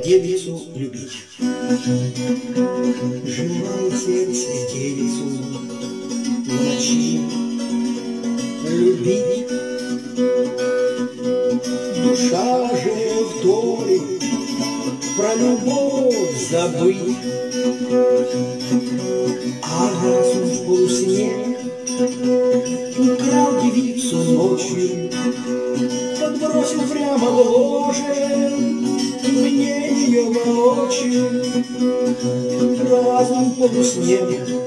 девицу любить. Желает сердце девицу в ночи любить. Душа же вдоль про любовь забыть, а разум в полусне украл девицу ночью, подбросил прямо в ложе мне ее воочию. Разум в полусне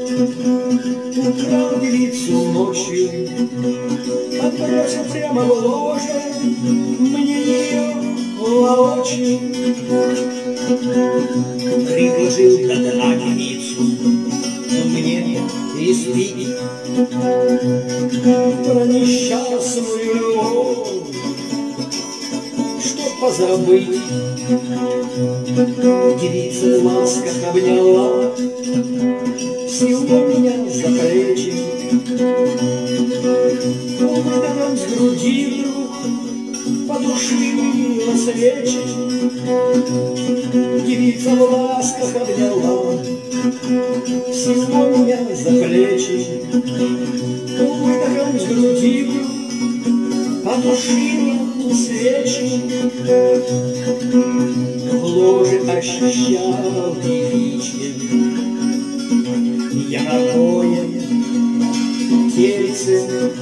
украл девицу ночью, подбросил прямо в ложе мне ее воочию. Предложил тогда девицу мне испить про несчастную любовь, чтоб позабыть. Девица в ласках обняла всего меня за плечи, выдохом с груди вдруг подушила свечи. Девица в ласках обняла всего меня за плечи, выдохом с груди вдруг подушила свечи. В ложе ощущал девичье я напоя тельце,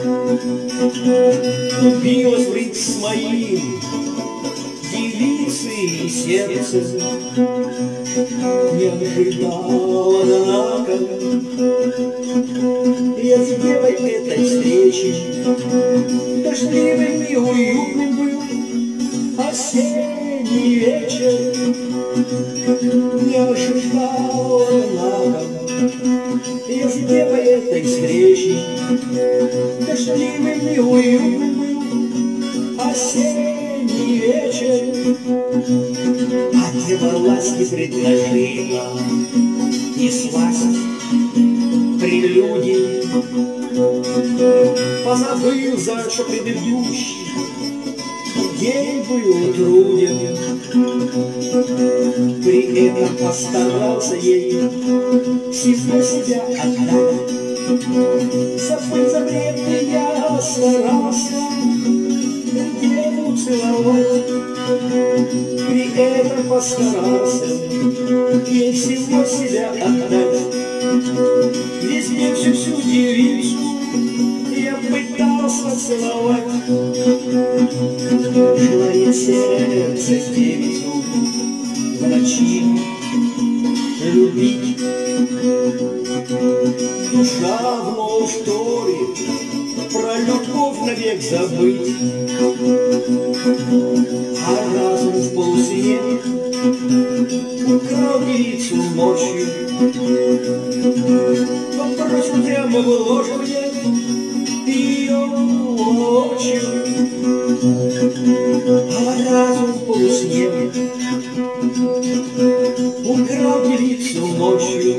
убилась в ритм с моим девицы и сердце. Не ожидала, однако, я с девой этой встречи. Дождливым и уютным был осенний вечер. Не ожидала, однако, я с девой этой встречи. Дождливым и уютным был осенний вечер. А дева ласки предложила и сласть прелюдии. Позабыл, за что предыдущий день был труден. При этом постарался ей всего себя отдать. Забыть запрет я старался деву целовать. При этом постарался ей всего себя отдать. Весь день всю девицу я пытался целовать. Желает сердце девицу в ночи любить. Душа вновь вторит про любовь навек забыть. А разум в полусне украл девицу ночью, подбросил прямо в ложе мне ее воочию. А разум в полусне украл девицу ночью,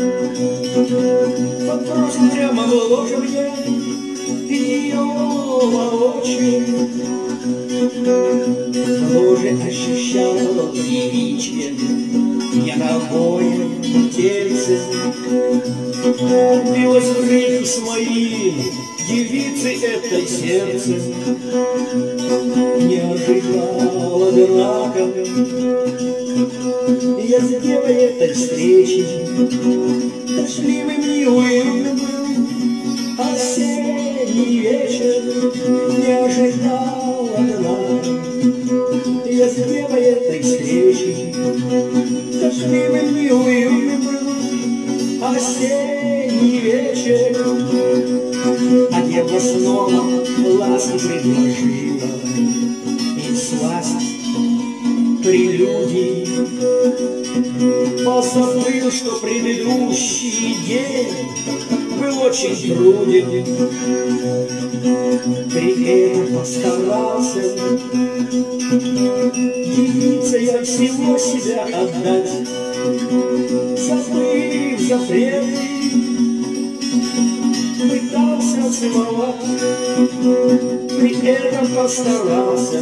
подбросил прямо в ложе мне ее воочию. В ложе ощущал девичье яровое тельце, билось в ритм с моим девицы этой сердце. Не ожидал, однако, я с девой этой встречи. Дождливым и уютным был осенний вечер. Не ожидал, однако, я с девой этой встречи. Дождливым и уютным был осенний вечер. А дева снова ласки предложила и сласть прелюдий. Позабыл, что предыдущий день был очень труден. При этом постарался девице я всего себя отдать. Забыв запреты пытался целовать, при этом постарался.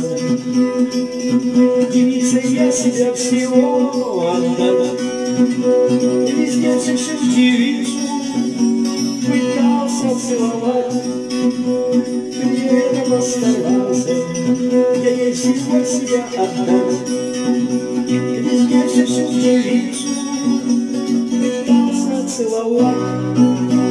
Девица, я себя всего отдал, и везде всю девицу пытался целовать, при этом постарался. Я ей всего себя отдал, и везде всю девицу пытался целовать.